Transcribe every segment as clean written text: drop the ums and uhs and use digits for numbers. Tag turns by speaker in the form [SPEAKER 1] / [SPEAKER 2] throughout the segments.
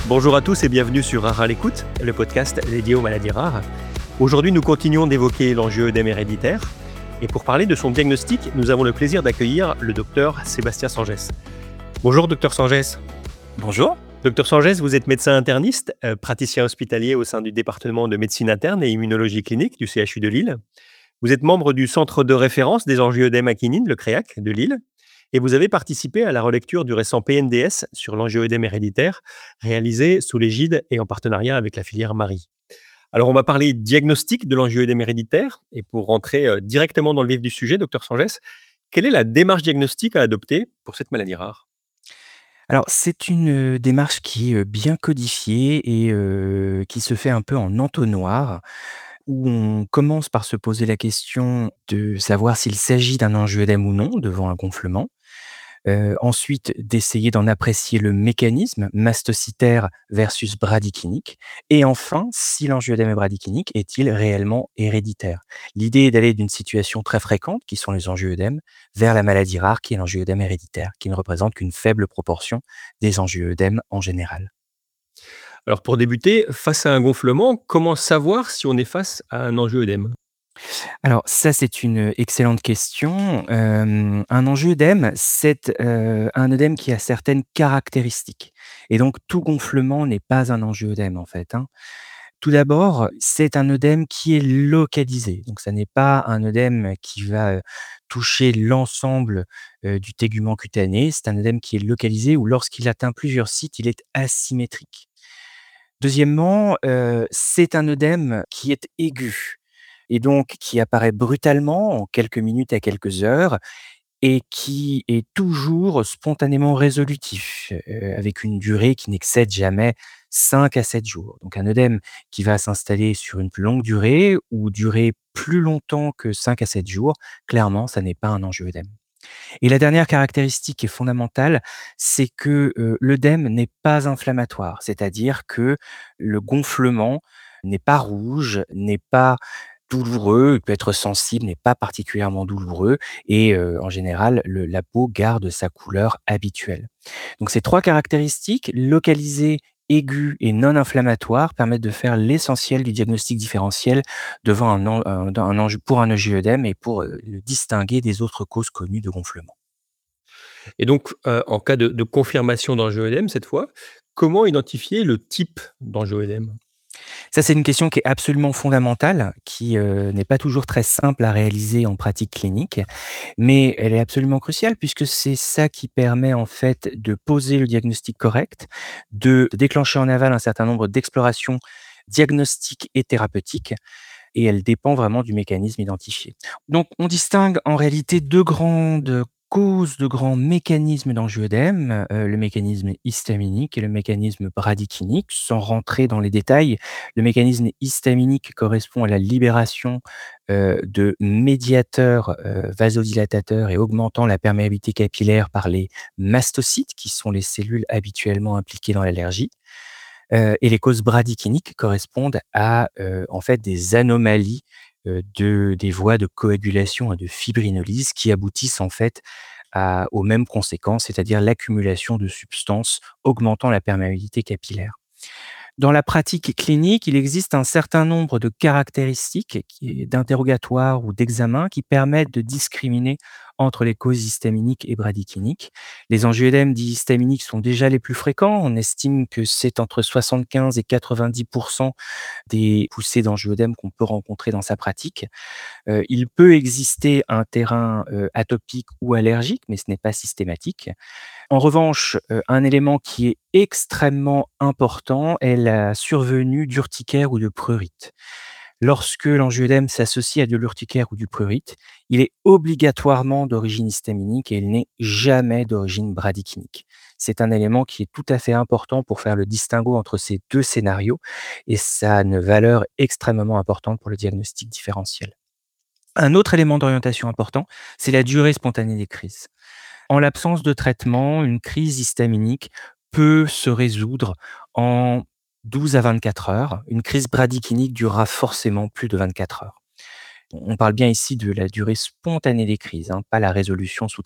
[SPEAKER 1] Bonjour à tous et bienvenue sur Rare à l'écoute, le podcast dédié aux maladies rares. Aujourd'hui, nous continuons d'évoquer l'enjeu œdème héréditaire. Et pour parler de son diagnostic, nous avons le plaisir d'accueillir le docteur Sébastien Sangès. Bonjour docteur Sangès.
[SPEAKER 2] Bonjour.
[SPEAKER 1] Docteur Sangès, vous êtes médecin interniste, praticien hospitalier au sein du département de médecine interne et immunologie clinique du CHU de Lille. Vous êtes membre du centre de référence des angioïdèmes à quinine, le CREAC de Lille. Et vous avez participé à la relecture du récent PNDS sur l'angioïdème héréditaire, réalisé sous l'égide et en partenariat avec la filière Marie. Alors, on va parler diagnostic de l'angioïdème héréditaire. Et pour rentrer directement dans le vif du sujet, docteur Sangès, quelle est la démarche diagnostique à adopter pour cette maladie rare?
[SPEAKER 2] Alors c'est une démarche qui est, bien codifiée et qui se fait un peu en entonnoir, où on commence par se poser la question de savoir s'il s'agit d'un angioïdème ou non devant un gonflement. Ensuite d'essayer d'en apprécier le mécanisme mastocytaire versus bradykinique et enfin, si l'angioïdème est bradykinique, est-il réellement héréditaire? L'idée est d'aller d'une situation très fréquente, qui sont les angioïdèmes, vers la maladie rare qui est l'angioïdème héréditaire, qui ne représente qu'une faible proportion des angioïdèmes en général.
[SPEAKER 1] Alors, pour débuter, face à un gonflement, comment savoir si on est face à un angioïdème?
[SPEAKER 2] Alors ça, c'est une excellente question. Un angioïdème, c'est, un œdème qui a certaines caractéristiques et donc tout gonflement n'est pas un angioïdème, en fait, hein. Tout d'abord, c'est un œdème qui est localisé, donc ça n'est pas un œdème qui va, toucher l'ensemble, du tégument cutané. C'est un œdème qui est localisé ou lorsqu'il atteint plusieurs sites, il est asymétrique. Deuxièmement, c'est un œdème qui est aigu et donc qui apparaît brutalement en quelques minutes à quelques heures et qui est toujours spontanément résolutif, avec une durée qui n'excède jamais 5 à 7 jours. Donc un œdème qui va s'installer sur une plus longue durée ou durer plus longtemps que 5 à 7 jours, clairement, ça n'est pas un angioïdème. Et la dernière caractéristique qui est fondamentale, c'est que, l'œdème n'est pas inflammatoire. C'est-à-dire que le gonflement n'est pas rouge, n'est pas douloureux, il peut être sensible, n'est pas particulièrement douloureux et en général, la peau garde sa couleur habituelle. Donc ces 3 caractéristiques, localisées, aiguës et non inflammatoires, permettent de faire l'essentiel du diagnostic différentiel devant un ange pour un angioïdème et pour, le distinguer des autres causes connues de gonflement.
[SPEAKER 1] Et donc, en cas de confirmation d'angioïdème, cette fois, comment identifier le type d'angioïdème?
[SPEAKER 2] Ça, c'est une question qui est absolument fondamentale, qui, n'est pas toujours très simple à réaliser en pratique clinique, mais elle est absolument cruciale puisque c'est ça qui permet en fait de poser le diagnostic correct, de déclencher en aval un certain nombre d'explorations diagnostiques et thérapeutiques et elle dépend vraiment du mécanisme identifié. Donc on distingue en réalité 2 grandes causes, 2 grands mécanismes d'angioïdème, le mécanisme histaminique et le mécanisme bradykinique. Sans rentrer dans les détails, le mécanisme histaminique correspond à la libération, de médiateurs, vasodilatateurs et augmentant la perméabilité capillaire par les mastocytes, qui sont les cellules habituellement impliquées dans l'allergie. Et les causes bradykiniques correspondent à, en fait, des anomalies, des voies de coagulation et de fibrinolyse qui aboutissent, en fait, aux mêmes conséquences, c'est-à-dire l'accumulation de substances augmentant la perméabilité capillaire. Dans la pratique clinique, il existe un certain nombre de caractéristiques d'interrogatoire ou d'examen qui permettent de discriminer entre les causes histaminiques et bradykiniques. Les angioïdèmes dits histaminiques sont déjà les plus fréquents. On estime que c'est entre 75 et 90 des poussées d'angioïdèmes qu'on peut rencontrer dans sa pratique. Il peut exister un terrain, atopique ou allergique, mais ce n'est pas systématique. En revanche, un élément qui est extrêmement important est la survenue d'urticaire ou de prurite. Lorsque l'angioïdème s'associe à de l'urticaire ou du prurite, il est obligatoirement d'origine histaminique et il n'est jamais d'origine bradykinique. C'est un élément qui est tout à fait important pour faire le distinguo entre ces 2 scénarios et ça a une valeur extrêmement importante pour le diagnostic différentiel. Un autre élément d'orientation important, c'est la durée spontanée des crises. En l'absence de traitement, une crise histaminique peut se résoudre en 12 à 24 heures. Une crise bradykinique durera forcément plus de 24 heures. On parle bien ici de la durée spontanée des crises, hein, pas la résolution sous traitement.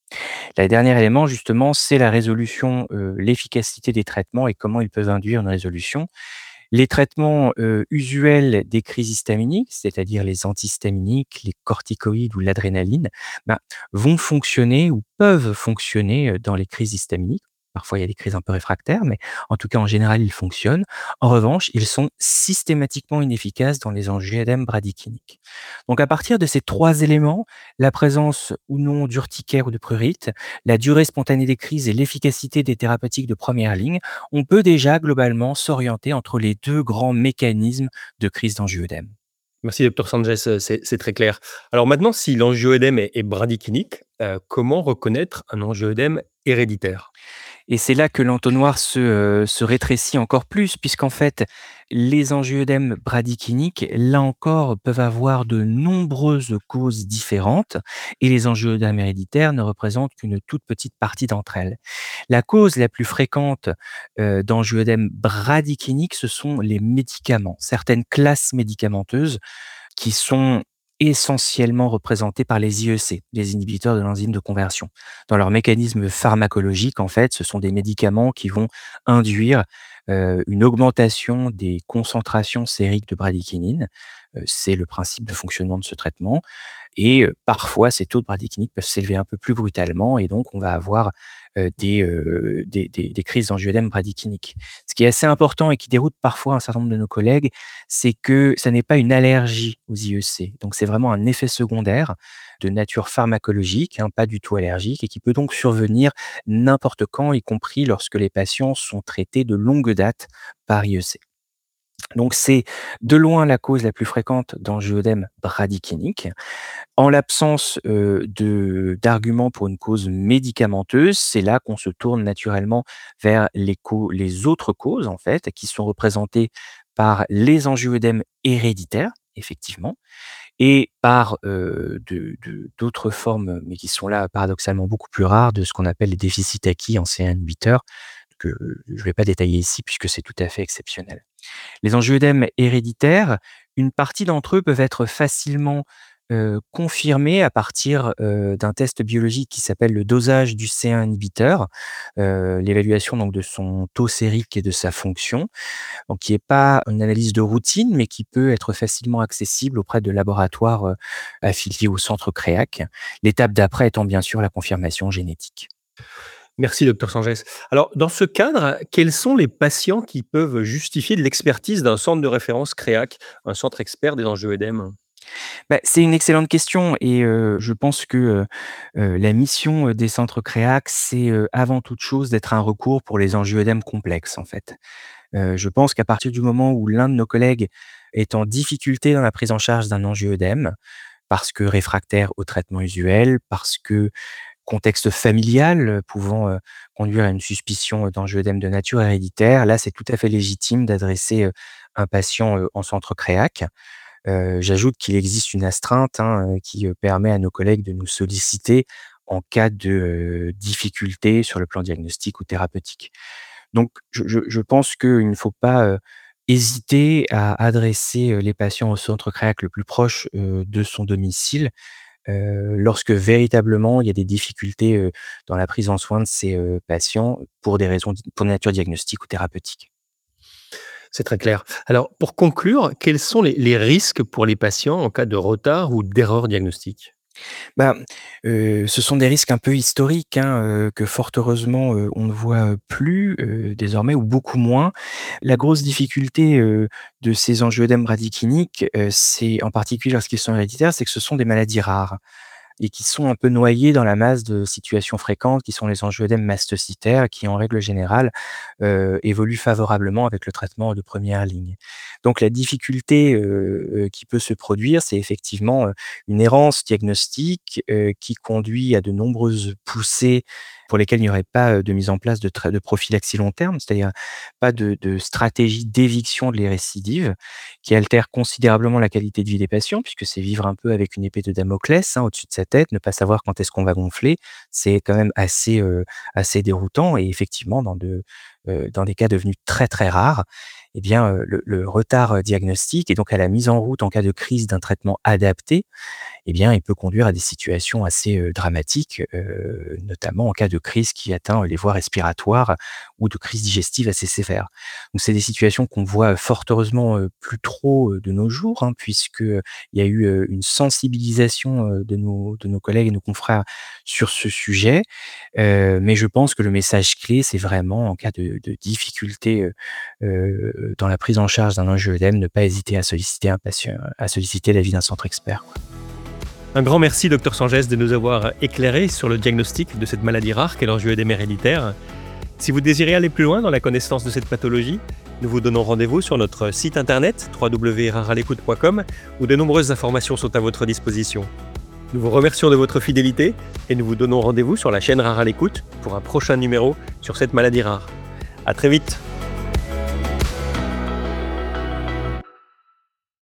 [SPEAKER 2] La dernier élément justement, c'est la résolution, l'efficacité des traitements et comment ils peuvent induire une résolution. Les traitements, usuels des crises histaminiques, c'est-à-dire les antihistaminiques, les corticoïdes ou l'adrénaline, ben, vont fonctionner ou peuvent fonctionner, dans les crises histaminiques. Parfois, il y a des crises un peu réfractaires, mais en tout cas, en général, ils fonctionnent. En revanche, ils sont systématiquement inefficaces dans les angioëdèmes bradykiniques. Donc à partir de ces 3 éléments, la présence ou non d'urticaire ou de prurite, la durée spontanée des crises et l'efficacité des thérapeutiques de première ligne, on peut déjà globalement s'orienter entre les 2 grands mécanismes de crise d'angioëdème.
[SPEAKER 1] Merci docteur Sanchez, c'est très clair. Alors maintenant, si l'angioëdème est bradykinique, comment reconnaître un angioëdème héréditaire?
[SPEAKER 2] Et c'est là que l'entonnoir se rétrécit encore plus puisqu'en fait, les angioëdèmes bradykiniques, là encore, peuvent avoir de nombreuses causes différentes et les angioëdèmes héréditaires ne représentent qu'une toute petite partie d'entre elles. La cause la plus fréquente, d'angioëdèmes bradykiniques, ce sont les médicaments, certaines classes médicamenteuses qui sont essentiellement représentés par les IEC, les inhibiteurs de l'enzyme de conversion. Dans leur mécanisme pharmacologique, en fait, ce sont des médicaments qui vont induire, une augmentation des concentrations sériques de bradykinin. C'est le principe de fonctionnement de ce traitement et parfois ces taux de bradykinin peuvent s'élever un peu plus brutalement et donc on va avoir, des crises d'angioëdème bradykinique. Ce qui est assez important et qui déroute parfois un certain nombre de nos collègues, c'est que ça n'est pas une allergie aux IEC. Donc c'est vraiment un effet secondaire de nature pharmacologique, hein, pas du tout allergique et qui peut donc survenir n'importe quand, y compris lorsque les patients sont traités de longue date par IEC. Donc c'est de loin la cause la plus fréquente d'angioëdème bradykinique. En l'absence, d'arguments pour une cause médicamenteuse, c'est là qu'on se tourne naturellement vers les autres causes, en fait, qui sont représentées par les angioëdèmes héréditaires, effectivement, et par, d'autres formes, mais qui sont là paradoxalement beaucoup plus rares, de ce qu'on appelle les déficits acquis en CA inhibiteurs, que je ne vais pas détailler ici puisque c'est tout à fait exceptionnel. Les angioëdèmes héréditaires, une partie d'entre eux peuvent être facilement, confirmés à partir, d'un test biologique qui s'appelle le dosage du C1 inhibiteur, l'évaluation donc de son taux sérique et de sa fonction, donc qui est pas une analyse de routine, mais qui peut être facilement accessible auprès de laboratoires, affiliés au centre CREAC. L'étape d'après étant bien sûr la confirmation génétique.
[SPEAKER 1] Merci docteur Sanchez. Alors dans ce cadre, quels sont les patients qui peuvent justifier de l'expertise d'un centre de référence CREAC, un centre expert des angioëdèmes?
[SPEAKER 2] Bah, c'est une excellente question et je pense que, la mission, des centres CREAC, c'est, avant toute chose d'être un recours pour les angioëdèmes complexes, en fait. Je pense qu'à partir du moment où l'un de nos collègues est en difficulté dans la prise en charge d'un angioëdème, parce que réfractaire au traitement usuel, parce que contexte familial, pouvant, conduire à une suspicion, d'angioëdème de nature héréditaire, là, c'est tout à fait légitime d'adresser, un patient, en centre CREAC. J'ajoute qu'il existe une astreinte, hein, qui, permet à nos collègues de nous solliciter en cas de, difficulté sur le plan diagnostique ou thérapeutique. Donc je pense qu'il ne faut pas, hésiter à adresser, les patients au centre CREAC le plus proche, de son domicile, lorsque véritablement il y a des difficultés, dans la prise en soin de ces, patients pour des raisons pour de nature diagnostique ou thérapeutique.
[SPEAKER 1] C'est très clair. Alors pour conclure, quels sont les risques pour les patients en cas de retard ou d'erreur diagnostique?
[SPEAKER 2] Bah, ce sont des risques un peu historiques, hein, que fort heureusement, on ne voit, plus, désormais ou beaucoup moins. La grosse difficulté, de ces angioëdèmes bradykiniques, c'est en particulier lorsqu'ils sont héréditaires, c'est que ce sont des maladies rares et qui sont un peu noyés dans la masse de situations fréquentes qui sont les angioëdèmes mastocytaires qui, en règle générale, évoluent favorablement avec le traitement de première ligne. Donc la difficulté, qui peut se produire, c'est effectivement, une errance diagnostique, qui conduit à de nombreuses poussées pour lesquelles il n'y aurait pas, de mise en place de prophylaxie long terme, c'est-à-dire pas de stratégie d'éviction de les récidives, qui altère considérablement la qualité de vie des patients, puisque c'est vivre un peu avec une épée de Damoclès, hein, au-dessus de sa tête, ne pas savoir quand est-ce qu'on va gonfler. C'est quand même assez déroutant et effectivement dans des cas devenus très, très rares eh bien, le retard, diagnostique et donc à la mise en route en cas de crise d'un traitement adapté, eh bien, il peut conduire à des situations assez, dramatiques, notamment en cas de crise qui atteint les voies respiratoires ou de crise digestive assez sévère. Donc c'est des situations qu'on voit fort heureusement, plus trop, de nos jours, hein, puisque, il y a eu, une sensibilisation, de nos collègues et nos confrères sur ce sujet. Mais je pense que le message clé, c'est vraiment en cas de difficulté, dans la prise en charge d'un angioëdème, ne pas hésiter à solliciter l'avis d'un centre expert.
[SPEAKER 1] Un grand merci, docteur Sangès, de nous avoir éclairé sur le diagnostic de cette maladie rare qu'est l'angioëdème héréditaire. Si vous désirez aller plus loin dans la connaissance de cette pathologie, nous vous donnons rendez-vous sur notre site internet www.raralecoute.com où de nombreuses informations sont à votre disposition. Nous vous remercions de votre fidélité et nous vous donnons rendez-vous sur la chaîne Rare à l'écoute pour un prochain numéro sur cette maladie rare. À très vite.